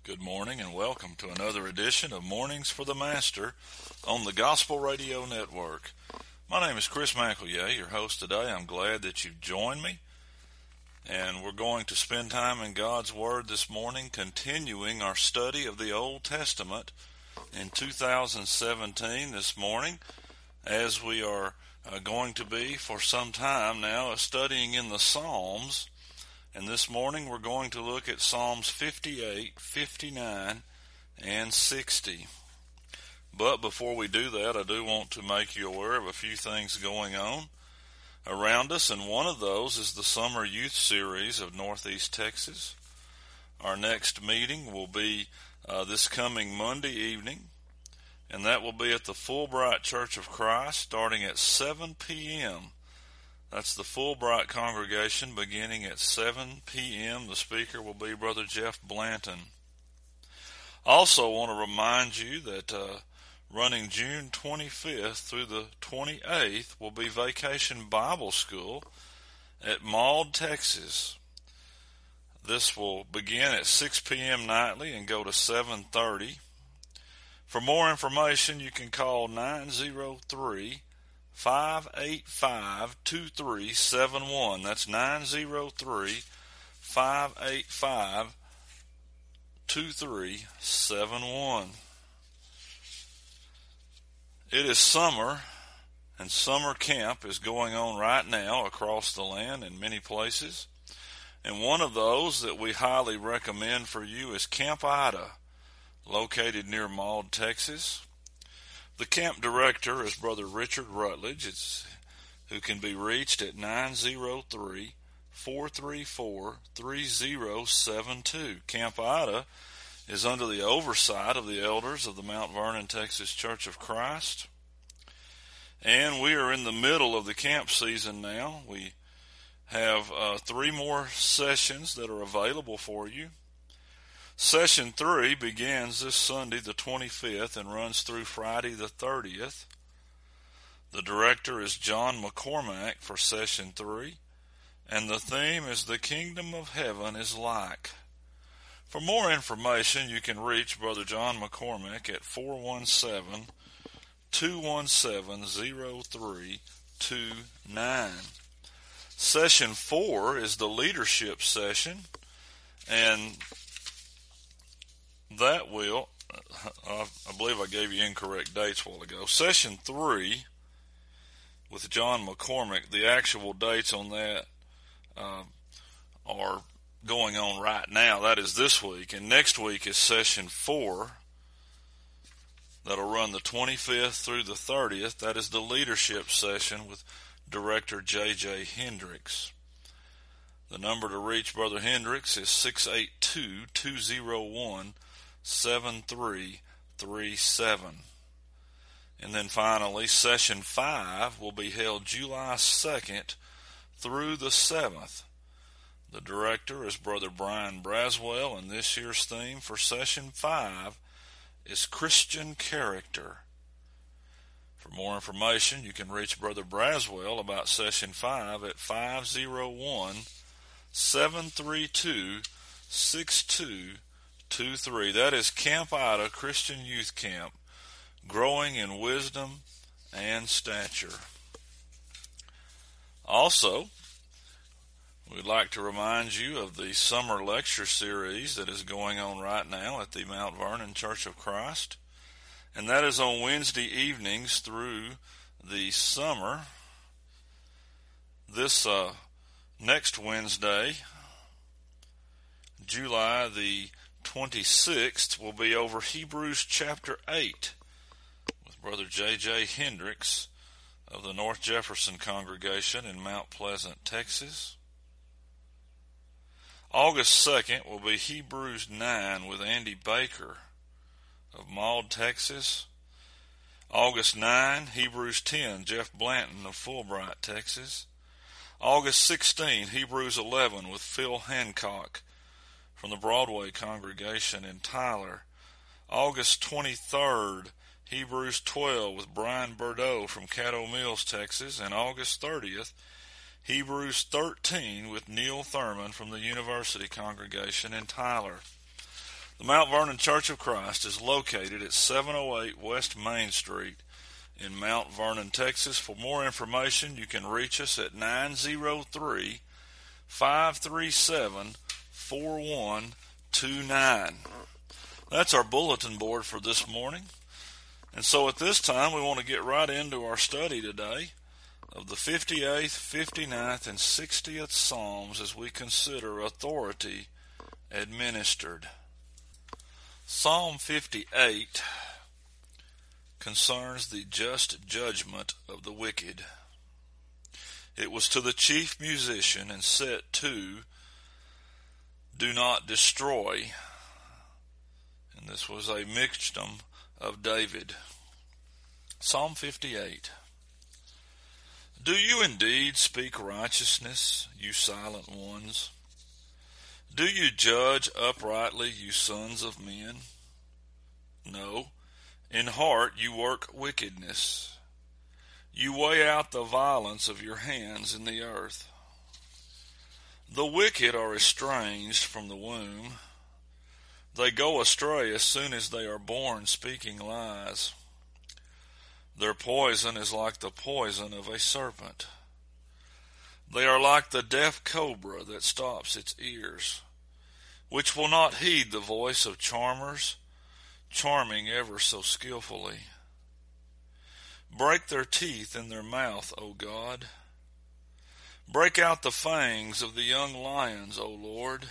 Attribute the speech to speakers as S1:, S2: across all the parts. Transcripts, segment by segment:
S1: Good morning and welcome to another edition of Mornings for the Master on the Gospel Radio Network. My name is Chris McElroy, your host today. I'm glad that you've joined me, and we're going to spend time in God's Word this morning, continuing our study of the Old Testament in 2017 this morning, as we are going to be for some time now studying in the Psalms. And this morning we're going to look at Psalms 58, 59, and 60. But before we do that, I do want to make you aware of a few things going on around us, and one of those is the Summer Youth Series of Northeast Texas. Our next meeting will be this coming Monday evening, and that will be at the Fulbright Church of Christ starting at 7 p.m. That's the Fulbright congregation beginning at 7 p.m. The speaker will be Brother Jeff Blanton. Also want to remind you that running June 25th through the 28th will be Vacation Bible School at Maud, Texas. This will begin at 6 p.m. nightly and go to 7:30. For more information, you can call 903-585-2371. That's 903-585-2371. It is summer, and summer camp is going on right now across the land in many places. And one of those that we highly recommend for you is Camp Ida, located near Maud, Texas. The camp director is Brother Richard Rutledge, who can be reached at 903-434-3072. Camp Ida is under the oversight of the elders of the Mount Vernon, Texas Church of Christ. And we are in the middle of the camp season now. We have 3 more sessions that are available for you. Session 3 begins this Sunday the 25th and runs through Friday the 30th. The director is John McCormack for Session 3, and the theme is The Kingdom of Heaven is Like. For more information, you can reach Brother John McCormack at 417-217-0329. Session 4 is the leadership session, and that will, I believe I gave you incorrect dates a while ago. Session 3 with John McCormack, the actual dates on that are going on right now. That is this week. And next week is Session 4. That'll run the 25th through the 30th. That is the leadership session with Director J.J. Hendricks. The number to reach Brother Hendricks is 682-201-7337. And then finally, Session 5 will be held July 2nd through the 7th. The director is Brother Brian Braswell, and this year's theme for Session 5 is Christian Character. For more information, you can reach Brother Braswell about Session 5 at 501-732-6223. That is Camp Ida Christian Youth Camp, growing in wisdom and stature. Also, we'd like to remind you of the summer lecture series that is going on right now at the Mount Vernon Church of Christ. And that is on Wednesday evenings through the summer. This next Wednesday, July the 26th, will be over Hebrews chapter 8 with Brother J.J. Hendricks of the North Jefferson congregation in Mount Pleasant, Texas. August 2nd will be Hebrews 9 with Andy Baker of Maud, Texas. August 9, Hebrews 10, Jeff Blanton of Fulbright, Texas. August 16, Hebrews 11 with Phil Hancock from the Broadway congregation in Tyler. August 23rd, Hebrews 12 with Brian Bordeaux from Caddo Mills, Texas. And August 30th, Hebrews 13 with Neil Thurman from the University congregation in Tyler. The Mount Vernon Church of Christ is located at 708 West Main Street in Mount Vernon, Texas. For more information, you can reach us at 903-537-4129. That's our bulletin board for this morning. And so at this time, we want to get right into our study today of the 58th, 59th, and 60th Psalms as we consider authority administered. Psalm 58 concerns the just judgment of the wicked. It was to the chief musician and set to "Do Not Destroy," and this was a mixtum of David. Psalm 58. Do you indeed speak righteousness, you silent ones? Do you judge uprightly, you sons of men? No, in heart you work wickedness. You weigh out the violence of your hands in the earth. The wicked are estranged from the womb. They go astray as soon as they are born, speaking lies. Their poison is like the poison of a serpent. They are like the deaf cobra that stops its ears, which will not heed the voice of charmers, charming ever so skillfully. Break their teeth in their mouth, O God. Break out the fangs of the young lions, O Lord.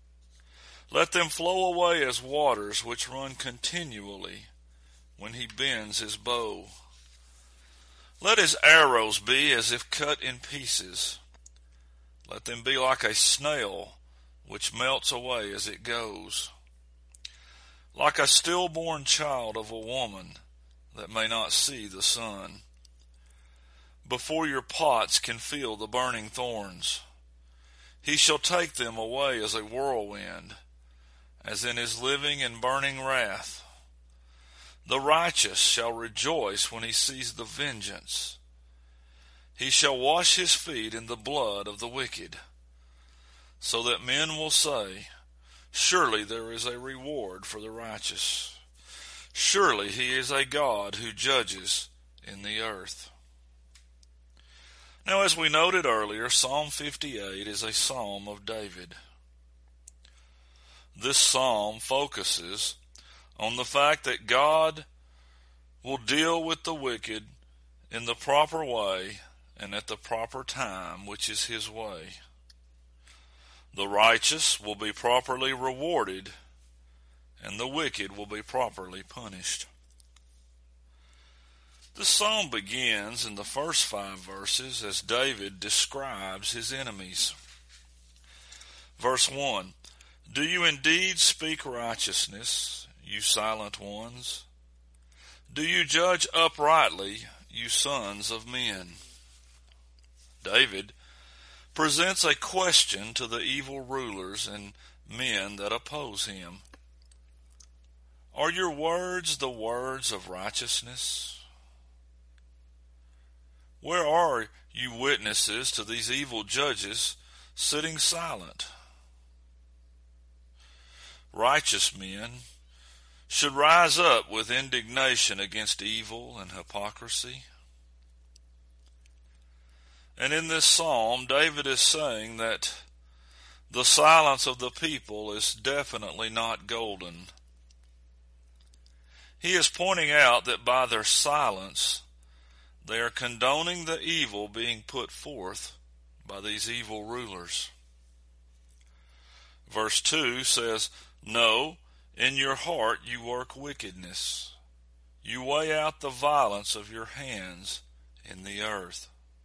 S1: Let them flow away as waters which run continually when he bends his bow. Let his arrows be as if cut in pieces. Let them be like a snail which melts away as it goes. Like a stillborn child of a woman that may not see the sun. Before your pots can feel the burning thorns, he shall take them away as a whirlwind, as in his living and burning wrath. The righteous shall rejoice when he sees the vengeance. He shall wash his feet in the blood of the wicked, so that men will say, surely there is a reward for the righteous. Surely he is a God who judges in the earth. Now, as we noted earlier, Psalm 58 is a psalm of David. This psalm focuses on the fact that God will deal with the wicked in the proper way and at the proper time, which is his way. The righteous will be properly rewarded, and the wicked will be properly punished. The psalm begins in the first 5 verses as David describes his enemies. Verse 1, do you indeed speak righteousness, you silent ones? Do you judge uprightly, you sons of men? David presents a question to the evil rulers and men that oppose him. Are your words the words of righteousness? Where are you witnesses to these evil judges sitting silent? Righteous men should rise up with indignation against evil and hypocrisy. And in this psalm, David is saying that the silence of the people is definitely not golden. He is pointing out that by their silence, they are condoning the evil being put forth by these evil rulers. Verse 2 says, no, in your heart you work wickedness. You weigh out the violence of your hands in the earth.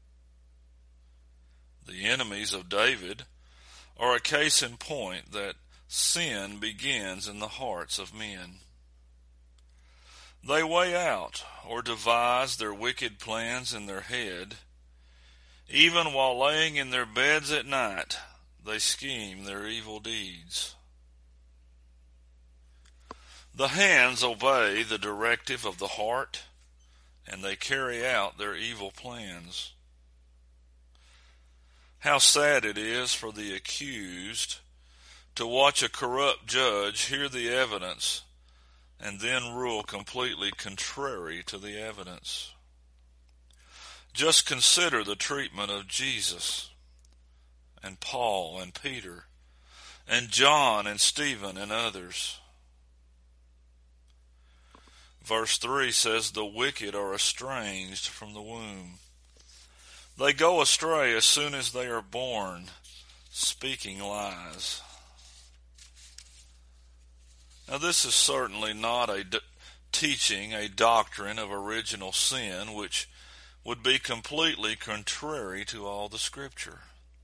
S1: The enemies of David are a case in point that sin begins in the hearts of men. They weigh out or devise their wicked plans in their head. Even while laying in their beds at night, they scheme their evil deeds. The hands obey the directive of the heart, and they carry out their evil plans. How sad it is for the accused to watch a corrupt judge hear the evidence and then rule completely contrary to the evidence. Just consider the treatment of Jesus and Paul and Peter and John and Stephen and others. Verse 3 says, the wicked are estranged from the womb. They go astray as soon as they are born, speaking lies. Now this is certainly not a teaching, a doctrine of original sin, which would be completely contrary to all the Scripture.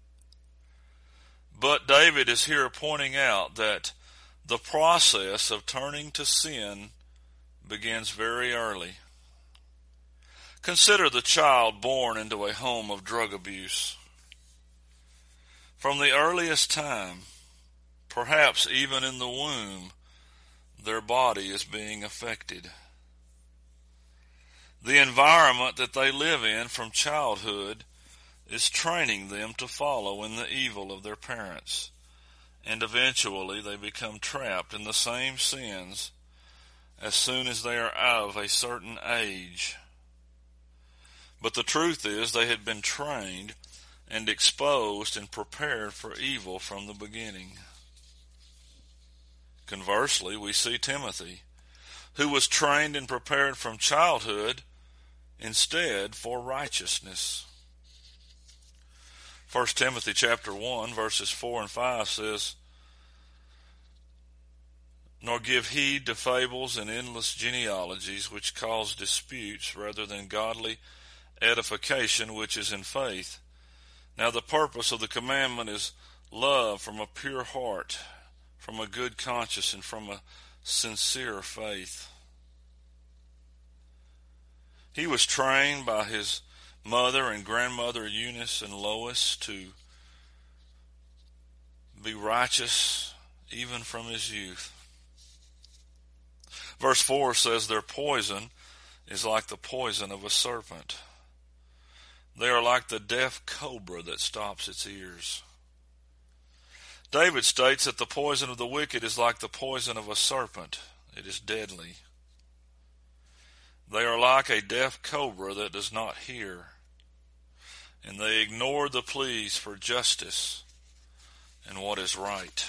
S1: But David is here pointing out that the process of turning to sin begins very early. Consider the child born into a home of drug abuse. From the earliest time, perhaps even in the womb, their body is being affected. The environment that they live in from childhood is training them to follow in the evil of their parents, and eventually they become trapped in the same sins as soon as they are of a certain age. But the truth is they had been trained and exposed and prepared for evil from the beginning. Conversely, we see Timothy, who was trained and prepared from childhood instead for righteousness. 1 Timothy chapter 1 verses 4 and 5 says, nor give heed to fables and endless genealogies which cause disputes rather than godly edification which is in faith. Now the purpose of the commandment is love from a pure heart, from a good conscience, and from a sincere faith. He was trained by his mother and grandmother Eunice and Lois to be righteous even from his youth. Verse 4 says their poison is like the poison of a serpent. They are like the deaf cobra that stops its ears. David states that the poison of the wicked is like the poison of a serpent. It is deadly. They are like a deaf cobra that does not hear, and they ignore the pleas for justice and what is right.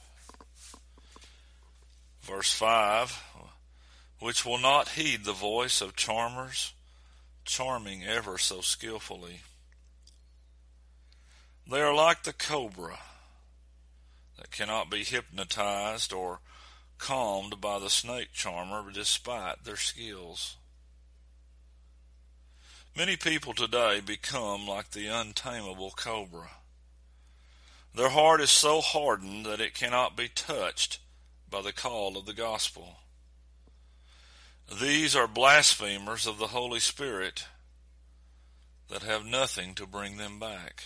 S1: Verse 5, which will not heed the voice of charmers, charming ever so skillfully. They are like the cobra that cannot be hypnotized or calmed by the snake charmer despite their skills. Many people today become like the untamable cobra. Their heart is so hardened that it cannot be touched by the call of the gospel. These are blasphemers of the Holy Spirit that have nothing to bring them back.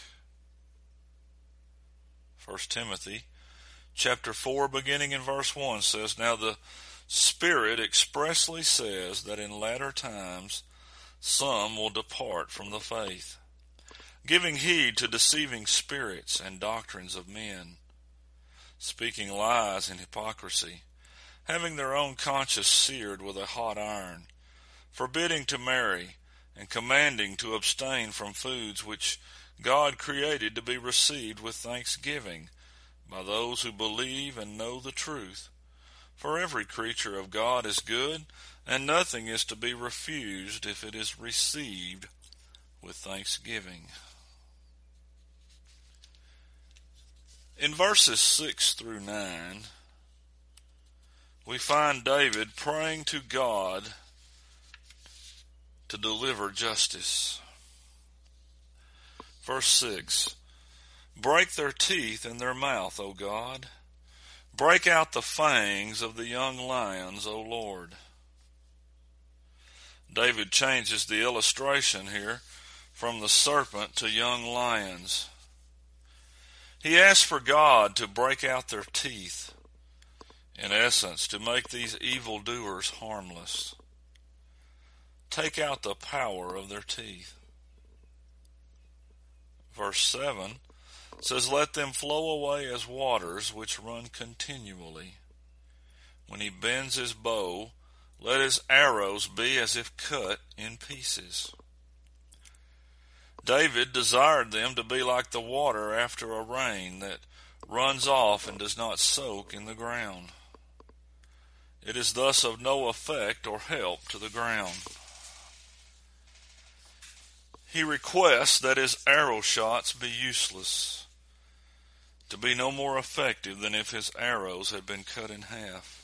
S1: 1 Timothy chapter 4 beginning in verse 1 says, now the Spirit expressly says that in latter times some will depart from the faith, giving heed to deceiving spirits and doctrines of men, speaking lies and hypocrisy, having their own conscience seared with a hot iron, forbidding to marry, and commanding to abstain from foods which God created to be received with thanksgiving by those who believe and know the truth. For every creature of God is good, and nothing is to be refused if it is received with thanksgiving. In verses 6 through 9, we find David praying to God to deliver justice. Verse 6, break their teeth in their mouth, O God. Break out the fangs of the young lions, O Lord. David changes the illustration here from the serpent to young lions. He asks for God to break out their teeth, in essence, to make these evildoers harmless. Take out the power of their teeth. Verse 7 It says, let them flow away as waters which run continually. When he bends his bow, let his arrows be as if cut in pieces. David desired them to be like the water after a rain that runs off and does not soak in the ground. It is thus of no effect or help to the ground. He requests that his arrow shots be useless, to be no more effective than if his arrows had been cut in half.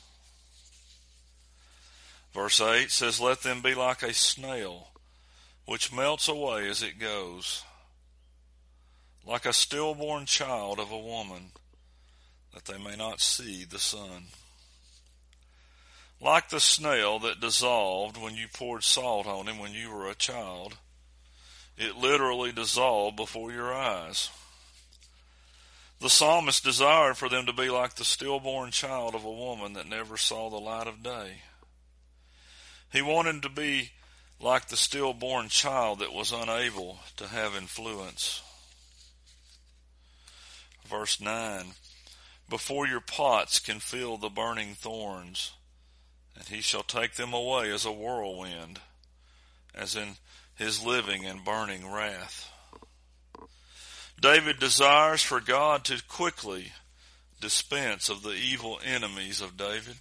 S1: Verse 8 says, let them be like a snail, which melts away as it goes, like a stillborn child of a woman, that they may not see the sun. Like the snail that dissolved when you poured salt on him when you were a child, it literally dissolved before your eyes. The psalmist desired for them to be like the stillborn child of a woman that never saw the light of day. He wanted to be like the stillborn child that was unable to have influence. Verse 9, before your pots can feel the burning thorns, and he shall take them away as a whirlwind, as in his living and burning wrath. David desires for God to quickly dispense of the evil enemies of David.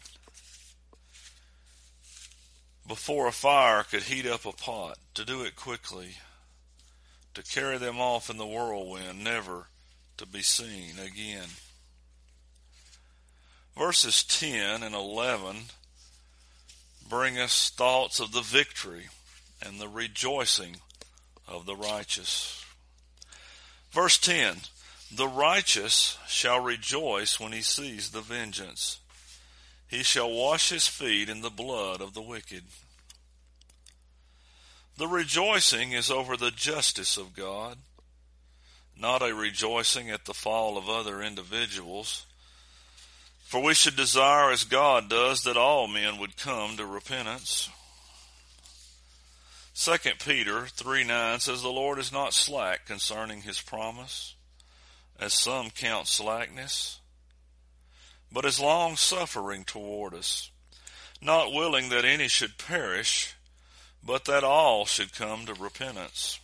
S1: Before a fire could heat up a pot, to do it quickly, to carry them off in the whirlwind, never to be seen again. Verses 10 and 11 bring us thoughts of the victory and the rejoicing of the righteous. Verse 10, the righteous shall rejoice when he sees the vengeance. He shall wash his feet in the blood of the wicked. The rejoicing is over the justice of God, not a rejoicing at the fall of other individuals. For we should desire, as God does, that all men would come to repentance. 2 Peter 3:9 says, the Lord is not slack concerning his promise, as some count slackness, but is long-suffering toward us, not willing that any should perish, but that all should come to repentance.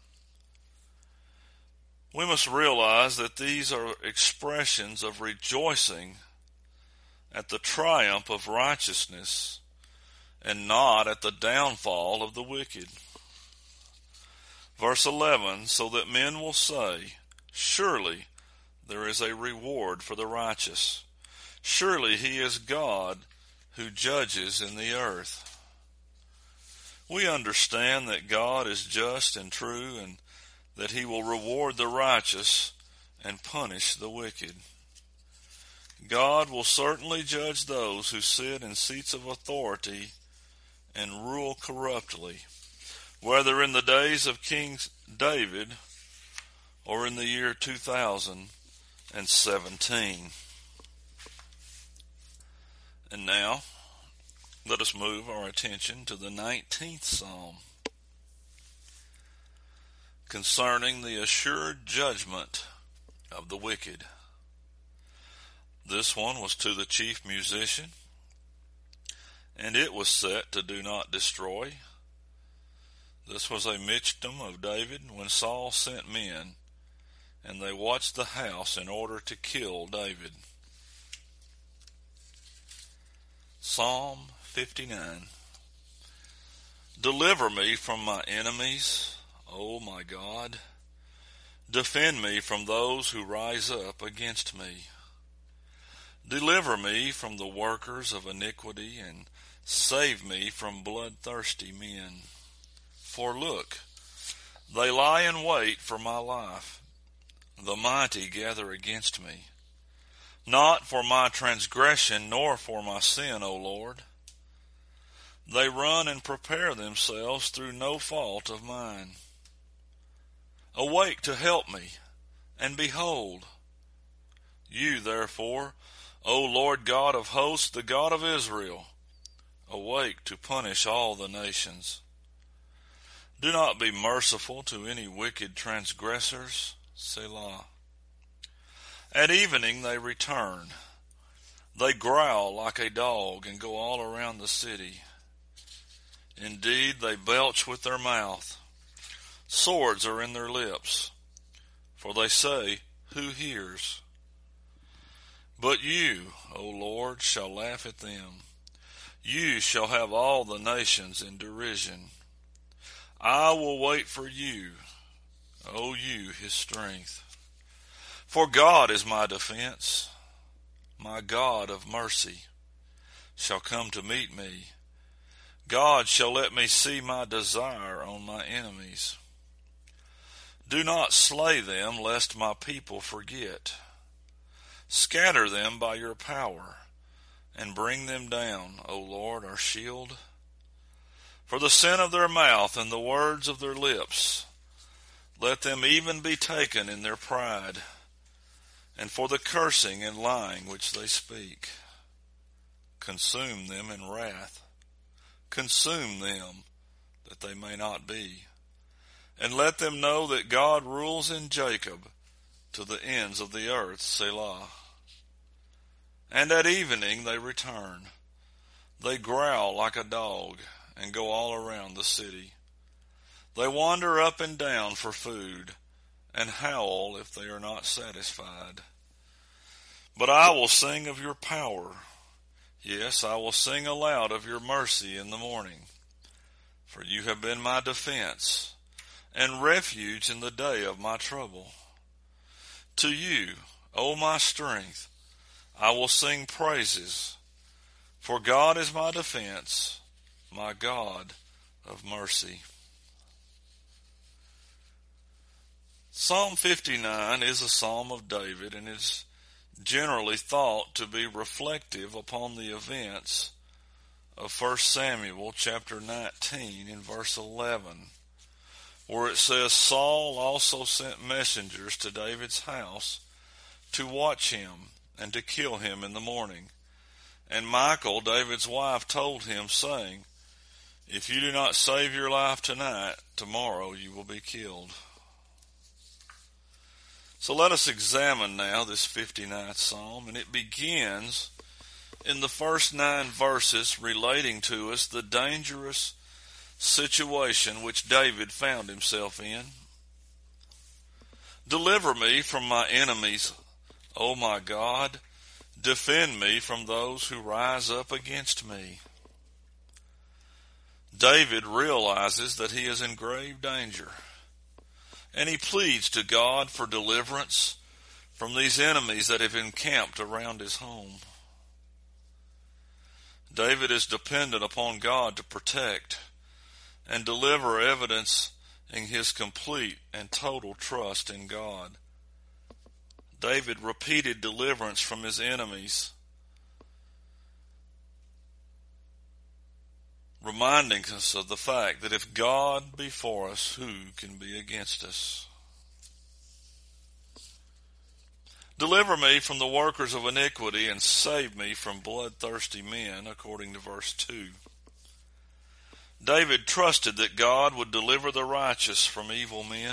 S1: We must realize that these are expressions of rejoicing at the triumph of righteousness and not at the downfall of the wicked. Verse 11, so that men will say, surely there is a reward for the righteous. Surely he is God who judges in the earth. We understand that God is just and true and that he will reward the righteous and punish the wicked. God will certainly judge those who sit in seats of authority and rule corruptly, whether in the days of King David or in the year 2017. And now, let us move our attention to the 19th Psalm, concerning the assured judgment of the wicked. This one was to the chief musician, and it was set to do not destroy. This was a Michtam of David when Saul sent men, and they watched the house in order to kill David. Psalm 59. Deliver me from my enemies, O my God. Defend me from those who rise up against me. Deliver me from the workers of iniquity, and save me from bloodthirsty men. For look, they lie in wait for my life. The mighty gather against me. Not for my transgression, nor for my sin, O Lord. They run and prepare themselves through no fault of mine. Awake to help me, and behold. You, therefore, O Lord God of hosts, the God of Israel, awake to punish all the nations. Do not be merciful to any wicked transgressors, Selah. At evening they return. They growl like a dog and go all around the city. Indeed, they belch with their mouth. Swords are in their lips. For they say, who hears? But you, O Lord, shall laugh at them. You shall have all the nations in derision. I will wait for you, O you, his strength. For God is my defense. My God of mercy shall come to meet me. God shall let me see my desire on my enemies. Do not slay them, lest my people forget. Scatter them by your power, and bring them down, O Lord, our shield. For the sin of their mouth and the words of their lips, let them even be taken in their pride, and for the cursing and lying which they speak. Consume them in wrath. Consume them, that they may not be. And let them know that God rules in Jacob to the ends of the earth, Selah. And at evening they return. They growl like a dog and go all around the city. They wander up and down for food and howl if they are not satisfied. But I will sing of your power. Yes, I will sing aloud of your mercy in the morning. For you have been my defense and refuge in the day of my trouble. To you, O my strength, I will sing praises. For God is my defense, my God of mercy. Psalm 59 is a psalm of David and is generally thought to be reflective upon the events of 1 Samuel chapter 19 in verse 11, where it says, Saul also sent messengers to David's house to watch him and to kill him in the morning. And Michal, David's wife, told him, saying, if you do not save your life tonight, tomorrow you will be killed. So let us examine now this 59th Psalm, and it begins in the first 9 verses relating to us the dangerous situation which David found himself in. Deliver me from my enemies, O my God. Defend me from those who rise up against me. David realizes that he is in grave danger, and he pleads to God for deliverance from these enemies that have encamped around his home. David is dependent upon God to protect and deliver, evidencing his complete and total trust in God. David repeated deliverance from his enemies, reminding us of the fact that if God be for us, who can be against us? Deliver me from the workers of iniquity and save me from bloodthirsty men, according to verse 2. David trusted that God would deliver the righteous from evil men.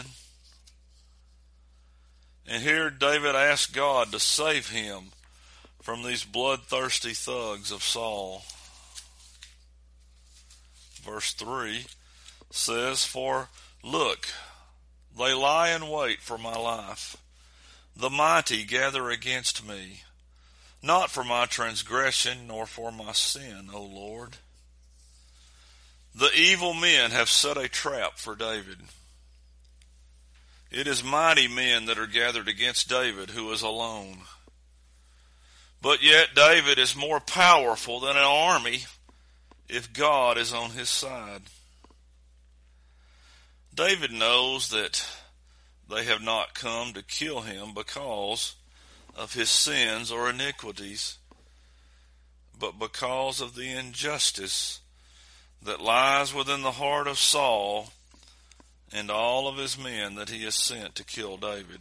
S1: And here David asked God to save him from these bloodthirsty thugs of Saul. Verse 3 says, for look, they lie in wait for my life. The mighty gather against me, not for my transgression nor for my sin, O Lord. The evil men have set a trap for David. It is mighty men that are gathered against David, who is alone. But yet David is more powerful than an army if God is on his side. David knows that they have not come to kill him because of his sins or iniquities, but because of the injustice that lies within the heart of Saul and all of his men that he has sent to kill David.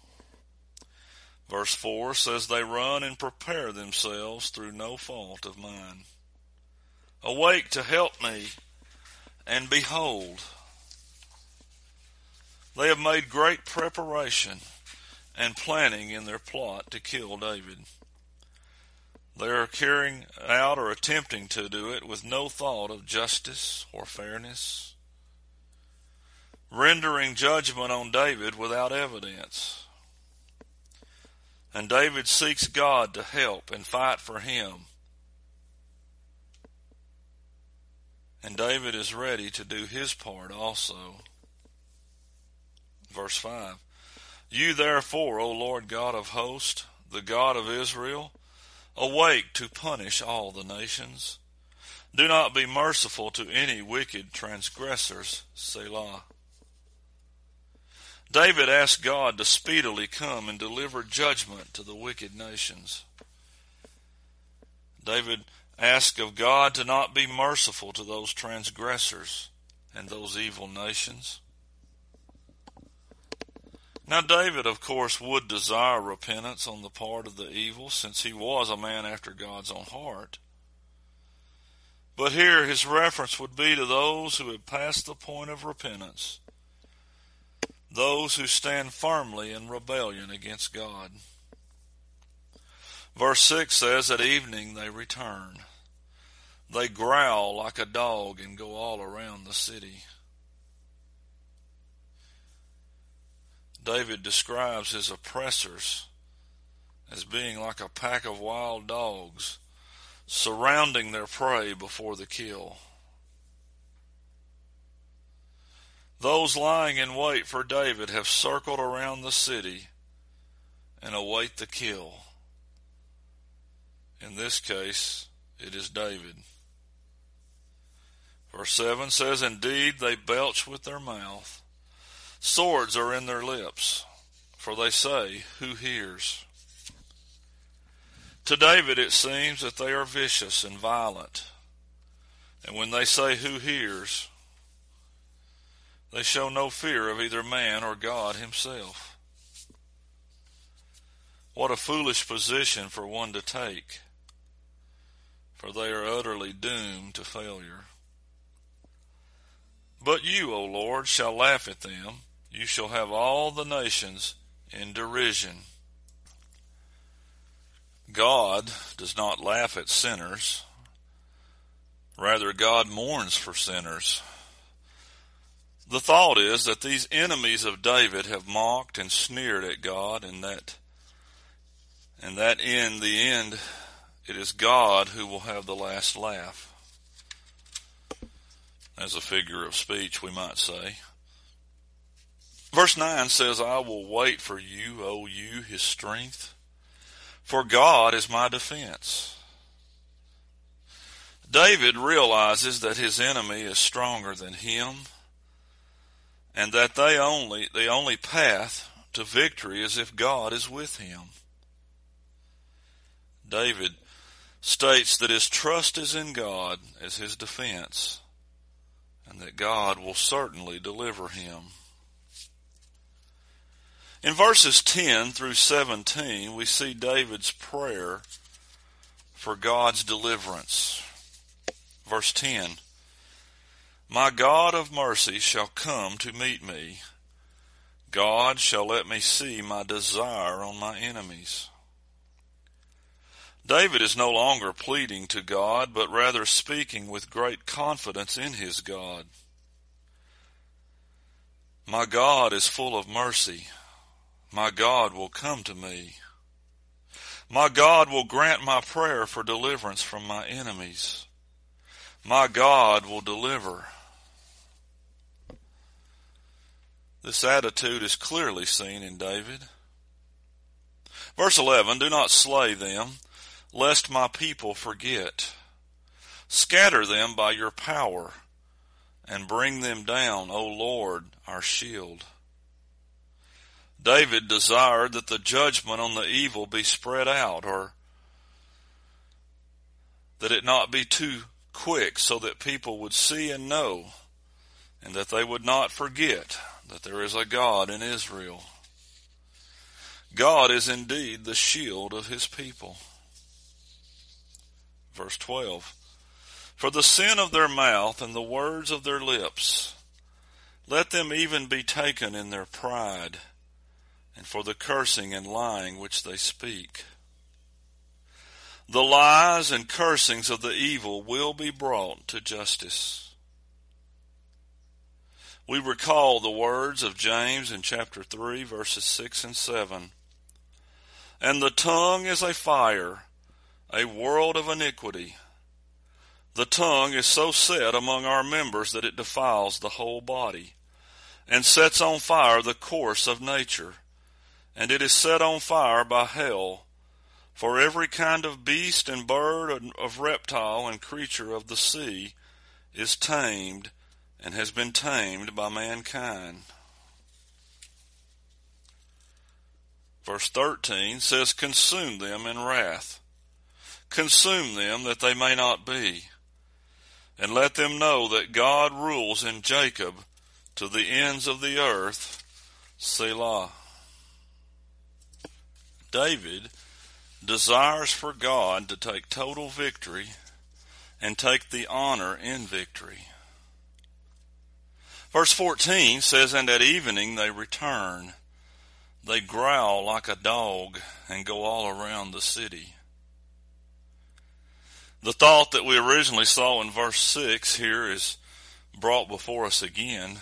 S1: Verse 4 says, they run and prepare themselves through no fault of mine. Awake to help me, and behold, they have made great preparation, and planning in their plot to kill David. They are carrying out or attempting to do it with no thought of justice or fairness, rendering judgment on David without evidence. And David seeks God to help and fight for him. And David is ready to do his part also. Verse 5. You therefore, O Lord God of hosts, the God of Israel, awake to punish all the nations. Do not be merciful to any wicked transgressors. Selah. David asked God to speedily come and deliver judgment to the wicked nations. David asked of God to not be merciful to those transgressors and those evil nations. Now David, of course, would desire repentance on the part of the evil, since he was a man after God's own heart. But here his reference would be to those who had passed the point of repentance, those who stand firmly in rebellion against God. Verse 6 says, at evening they return. They growl like a dog and go all around the city. David describes his oppressors as being like a pack of wild dogs surrounding their prey before the kill. Those lying in wait for David have circled around the city and await the kill. In this case, it is David. Verse 7 says, indeed they belch with their mouth. Swords are in their lips, for they say, who hears? To David it seems that they are vicious and violent. And when they say, who hears? They show no fear of either man or God himself. What a foolish position for one to take, for they are utterly doomed to failure. But you, O Lord, shall laugh at them. You shall have all the nations in derision. God does not laugh at sinners. Rather, God mourns for sinners. The thought is that these enemies of David have mocked and sneered at God, and that in the end it is God who will have the last laugh. As a figure of speech, we might say. Verse 9 says, I will wait for you, O you, his strength, for God is my defense. David realizes that his enemy is stronger than him, and that the only path to victory is if God is with him. David states that his trust is in God as his defense, and that God will certainly deliver him. In verses 10 through 17, we see David's prayer for God's deliverance. Verse 10, my God of mercy shall come to meet me. God shall let me see my desire on my enemies. David is no longer pleading to God, but rather speaking with great confidence in his God. My God is full of mercy. My God will come to me. My God will grant my prayer for deliverance from my enemies. My God will deliver. This attitude is clearly seen in David. Verse 11, do not slay them, lest my people forget. Scatter them by your power, and bring them down, O Lord, our shield. David desired that the judgment on the evil be spread out, or that it not be too quick, so that people would see and know, and that they would not forget that there is a God in Israel. God is indeed the shield of his people. Verse 12, for the sin of their mouth and the words of their lips, let them even be taken in their pride, and for the cursing and lying which they speak. The lies and cursings of the evil will be brought to justice. We recall the words of James in chapter 3, verses 6 and 7. And the tongue is a fire, a world of iniquity. The tongue is so set among our members that it defiles the whole body, and sets on fire the course of nature, and it is set on fire by hell. For every kind of beast and bird and of reptile and creature of the sea is tamed and has been tamed by mankind. Verse 13 says, consume them in wrath. Consume them that they may not be. And let them know that God rules in Jacob to the ends of the earth. Selah. David desires for God to take total victory and take the honor in victory. Verse 14 says, and at evening they return. They growl like a dog and go all around the city. The thought that we originally saw in verse 6 here is brought before us again.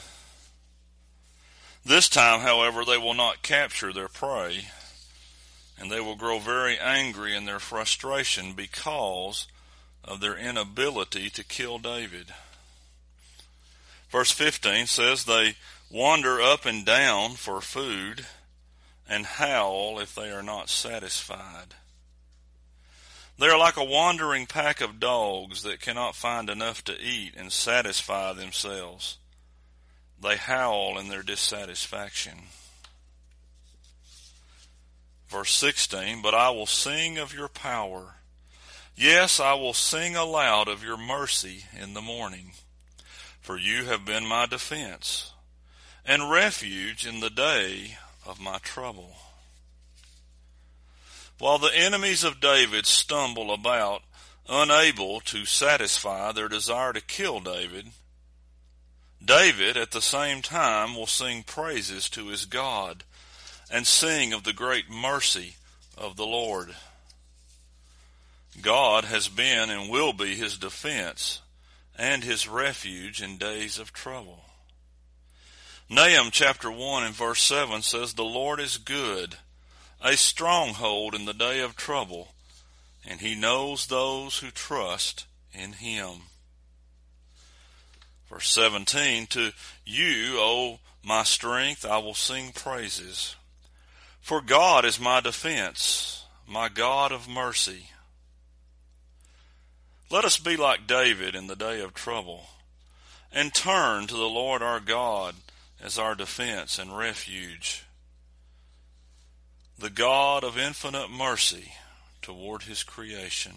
S1: This time, however, they will not capture their prey, and they will grow very angry in their frustration because of their inability to kill David. Verse 15 says they wander up and down for food and howl if they are not satisfied. They are like a wandering pack of dogs that cannot find enough to eat and satisfy themselves. They howl in their dissatisfaction. Verse 16, but I will sing of your power. Yes, I will sing aloud of your mercy in the morning. For you have been my defense and refuge in the day of my trouble. While the enemies of David stumble about, unable to satisfy their desire to kill David, David at the same time will sing praises to his God and sing of the great mercy of the Lord. God has been and will be his defense and his refuge in days of trouble. Nahum chapter 1 and verse 7 says, the Lord is good, a stronghold in the day of trouble, and he knows those who trust in him. Verse 17, to you, O my strength, I will sing praises. For God is my defense, my God of mercy. Let us be like David in the day of trouble, and turn to the Lord our God as our defense and refuge, the God of infinite mercy toward his creation.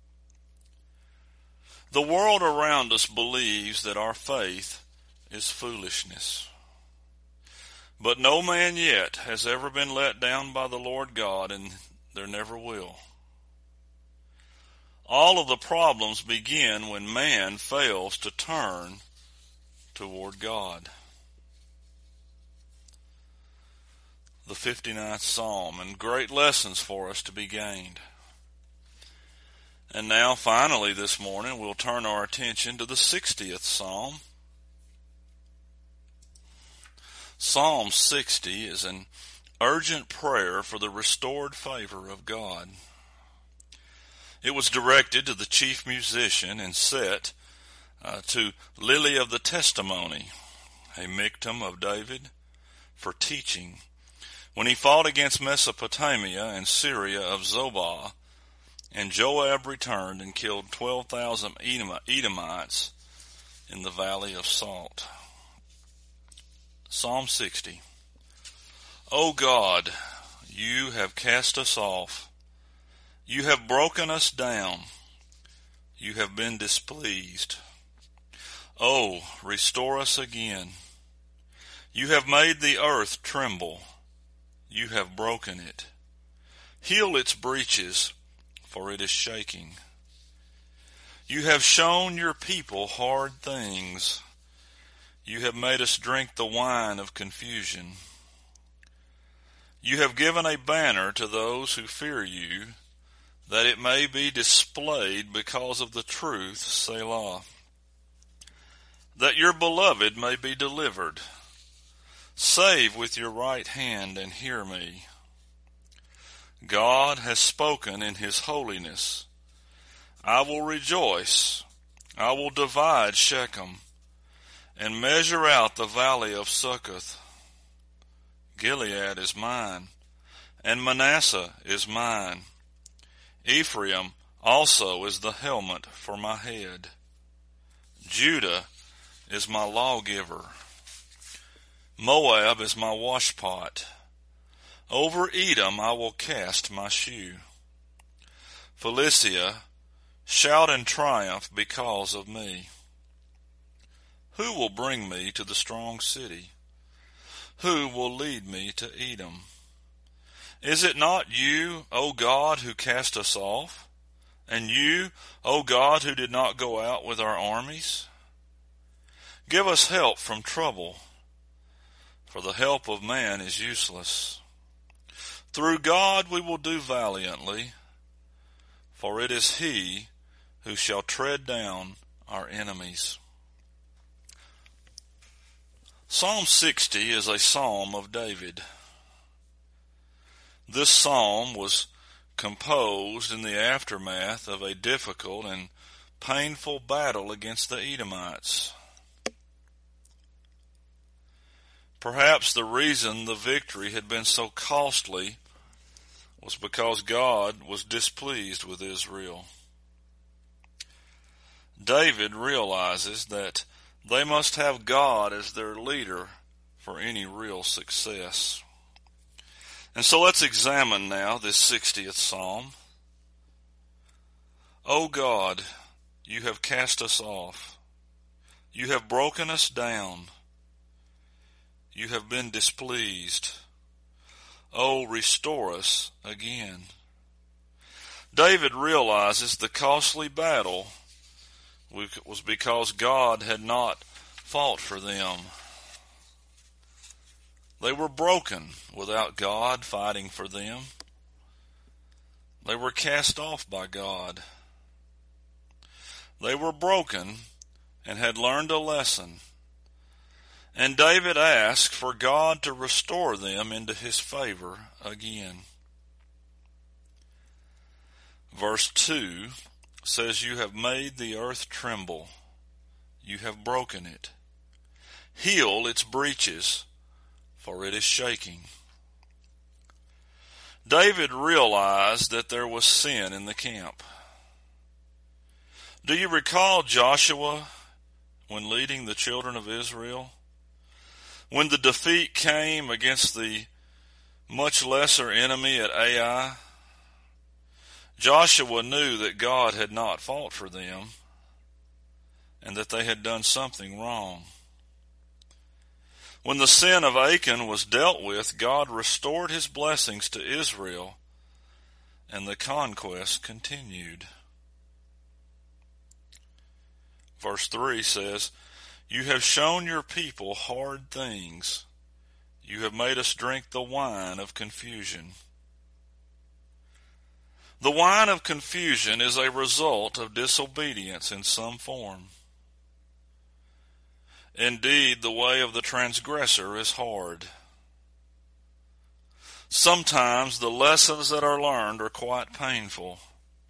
S1: The world around us believes that our faith is foolishness. But no man yet has ever been let down by the Lord God, and there never will. All of the problems begin when man fails to turn toward God. The 59th Psalm, and great lessons for us to be gained. And now, finally, this morning, we'll turn our attention to the 60th Psalm. Psalm 60 is an urgent prayer for the restored favor of God. It was directed to the chief musician and set to Lily of the Testimony, a Michtam of David, for teaching, when he fought against Mesopotamia and Syria of Zobah, and Joab returned and killed 12,000 Edomites in the Valley of Salt. Psalm 60. O God, you have cast us off. You have broken us down. You have been displeased. Oh, restore us again. You have made the earth tremble. You have broken it. Heal its breaches, for it is shaking. You have shown your people hard things. You have made us drink the wine of confusion. You have given a banner to those who fear you, that it may be displayed because of the truth, Selah. That your beloved may be delivered. Save with your right hand and hear me. God has spoken in his holiness. I will rejoice. I will divide Shechem and measure out the valley of Succoth. Gilead is mine, and Manasseh is mine. Ephraim also is the helmet for my head. Judah is my lawgiver. Moab is my washpot. Over Edom I will cast my shoe. Philistia, shout in triumph because of me. Who will bring me to the strong city? Who will lead me to Edom? Is it not you, O God, who cast us off? And you, O God, who did not go out with our armies? Give us help from trouble, for the help of man is useless. Through God we will do valiantly, for it is he who shall tread down our enemies. Psalm 60 is a psalm of David. This psalm was composed in the aftermath of a difficult and painful battle against the Edomites. Perhaps the reason the victory had been so costly was because God was displeased with Israel. David realizes that they must have God as their leader for any real success. And so let's examine now this 60th Psalm. O God, you have cast us off. You have broken us down. You have been displeased. Oh, restore us again. David realizes the costly battle was because God had not fought for them. They were broken without God fighting for them. They were cast off by God. They were broken and had learned a lesson. And David asked for God to restore them into his favor again. Verse 2 says, You have made the earth tremble. You have broken it. Heal its breaches, for it is shaking. David realized that there was sin in the camp. Do you recall Joshua when leading the children of Israel? When the defeat came against the much lesser enemy at Ai, Joshua knew that God had not fought for them and that they had done something wrong. When the sin of Achan was dealt with, God restored his blessings to Israel and the conquest continued. Verse 3 says, You have shown your people hard things. You have made us drink the wine of confusion. The wine of confusion is a result of disobedience in some form. Indeed, the way of the transgressor is hard. Sometimes the lessons that are learned are quite painful.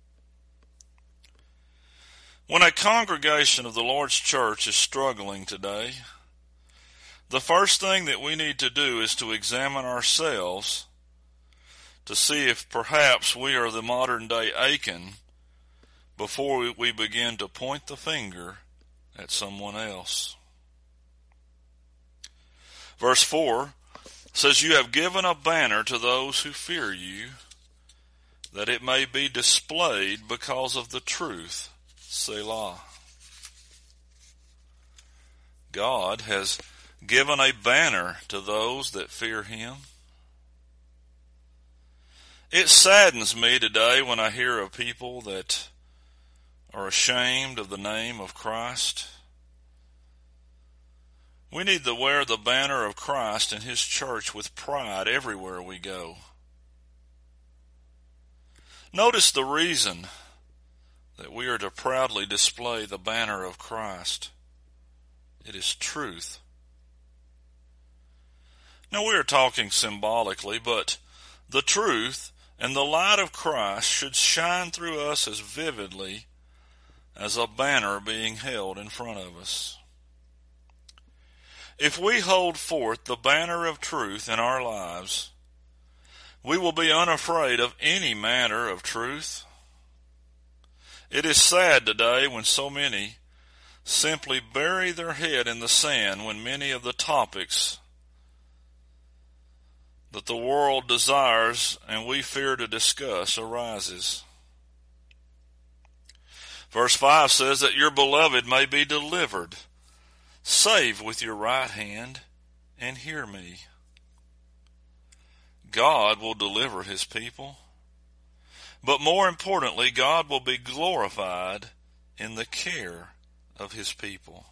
S1: When a congregation of the Lord's church is struggling today, the first thing that we need to do is to examine ourselves to see if perhaps we are the modern day Achan before we begin to point the finger at someone else. Verse 4 says, You have given a banner to those who fear you, that it may be displayed because of the truth. Selah. God has given a banner to those that fear him. It saddens me today when I hear of people that are ashamed of the name of Christ. We need to wear the banner of Christ and His church with pride everywhere we go. Notice the reason that we are to proudly display the banner of Christ. It is truth. Now we are talking symbolically, but the truth and the light of Christ should shine through us as vividly as a banner being held in front of us. If we hold forth the banner of truth in our lives, we will be unafraid of any matter of truth. It is sad today when so many simply bury their head in the sand when many of the topics that the world desires and we fear to discuss arises. Verse 5 says that your beloved may be delivered. Save with your right hand and hear me. God will deliver His people. But more importantly, God will be glorified in the care of His people.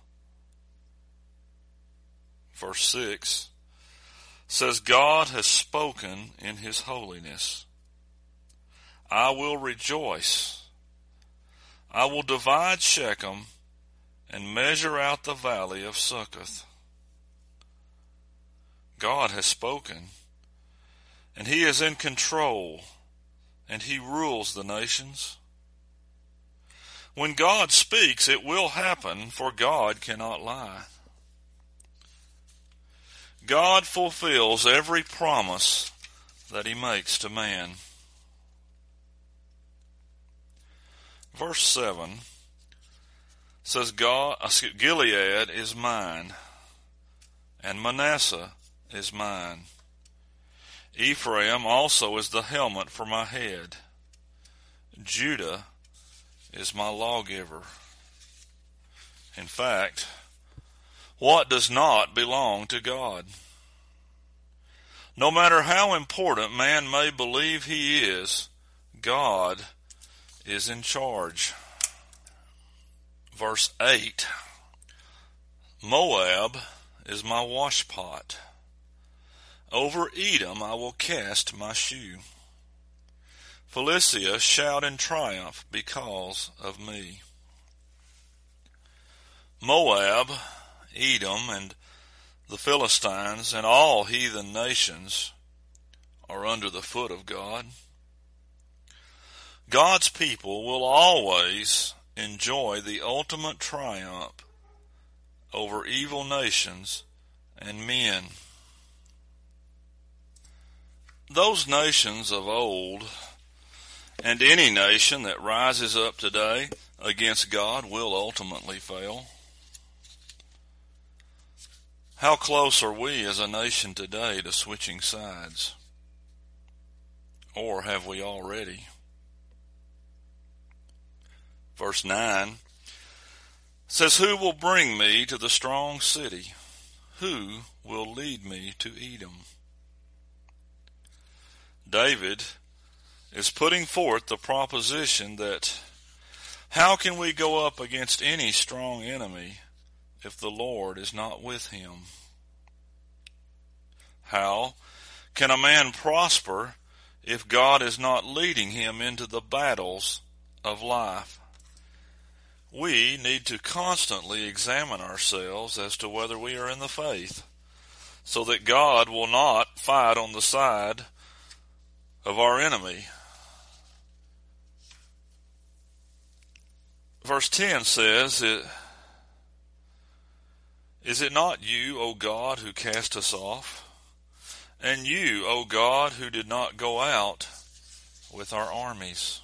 S1: Verse 6 says, God has spoken in His holiness. I will rejoice. I will divide Shechem and measure out the valley of Succoth. God has spoken, and He is in control, and He rules the nations. When God speaks, it will happen, for God cannot lie. God fulfills every promise that He makes to man. Verse 7 says, Gilead is mine, and Manasseh is mine. Ephraim also is the helmet for my head. Judah is my lawgiver. In fact, what does not belong to God? No matter how important man may believe he is, God is in charge. Verse 8, Moab is my washpot. Over Edom I will cast my shoe. Philistia shout in triumph because of me. Moab, Edom, and the Philistines, and all heathen nations are under the foot of God. God's people will always enjoy the ultimate triumph over evil nations and men. Those nations of old and any nation that rises up today against God will ultimately fail. How close are we as a nation today to switching sides? Or have we already? Verse 9 says, Who will bring me to the strong city? Who will lead me to Edom? David is putting forth the proposition that how can we go up against any strong enemy if the Lord is not with him? How can a man prosper if God is not leading him into the battles of life? We need to constantly examine ourselves as to whether we are in the faith, so that God will not fight on the side of our enemy. Verse 10 says, Is it not you, O God, who cast us off? And you, O God, who did not go out with our armies?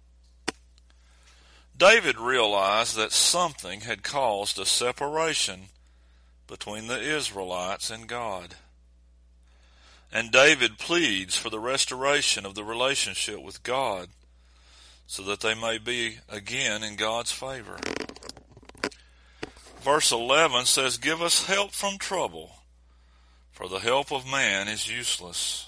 S1: David realized that something had caused a separation between the Israelites and God. And David pleads for the restoration of the relationship with God so that they may be again in God's favor. Verse 11 says, Give us help from trouble, for the help of man is useless.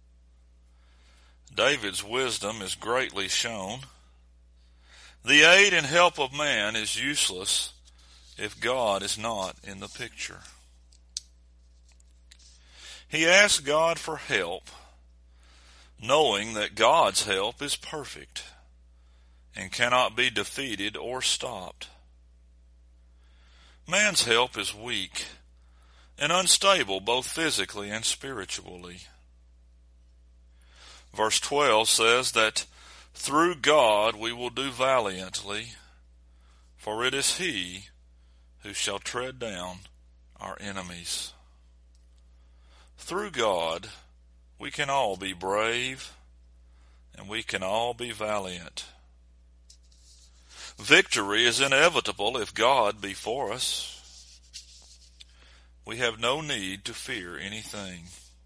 S1: David's wisdom is greatly shown. The aid and help of man is useless if God is not in the picture. He asked God for help, knowing that God's help is perfect and cannot be defeated or stopped. Man's help is weak and unstable both physically and spiritually. Verse 12 says that through God we will do valiantly, for it is He who shall tread down our enemies. Through God we can all be brave and we can all be valiant. Victory is inevitable if God be for us. We have no need to fear anything.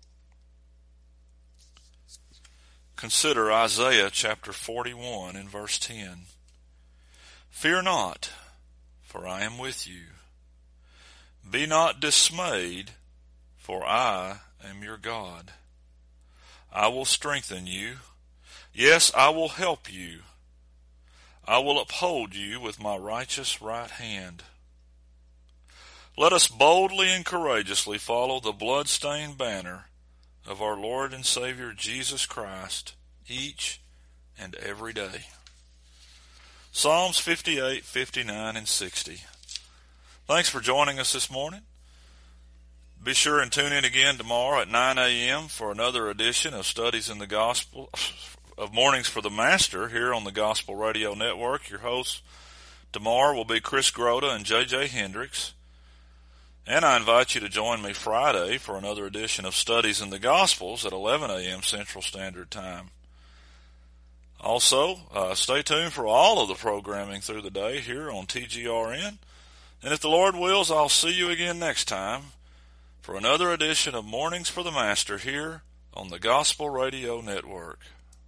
S1: Consider Isaiah chapter 41 and verse 10. Fear not, for I am with you. Be not dismayed, for I am your God. I will strengthen you. Yes, I will help you. I will uphold you with my righteous right hand. Let us boldly and courageously follow the blood-stained banner of our Lord and Savior Jesus Christ each and every day. Psalms 58, 59, and 60. Thanks for joining us this morning. Be sure and tune in again tomorrow at 9 a.m. for another edition of Studies in the Gospel of Mornings for the Master here on the Gospel Radio Network. Your hosts tomorrow will be Chris Groda and J.J. Hendricks. And I invite you to join me Friday for another edition of Studies in the Gospels at 11 a.m. Central Standard Time. Also, stay tuned for all of the programming through the day here on TGRN. And if the Lord wills, I'll see you again next time for another edition of Mornings for the Master here on the Gospel Radio Network.